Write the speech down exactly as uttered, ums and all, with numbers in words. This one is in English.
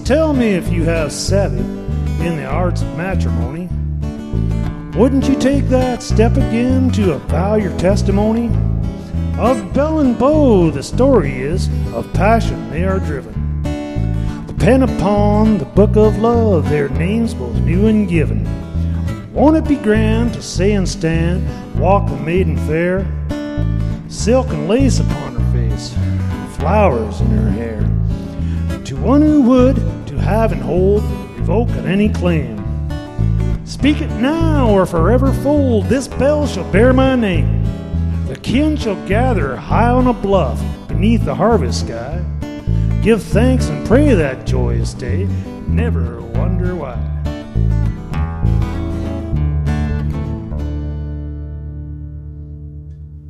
tell me if you have savvy in the arts of matrimony. Wouldn't you take that step again to avow your testimony? Of Belle and Beau the story is, of passion they are driven. The pen upon the book of love, their names both new and given. Won't it be grand to say and stand, walk the maiden fair, silk and lace upon her face, flowers in her hair, to one who would, to have and hold, revoke at any claim. Speak it now, or forever fold, this bell shall bear my name. The kin shall gather high on a bluff, beneath the harvest sky, give thanks and pray that joyous day, never wonder why.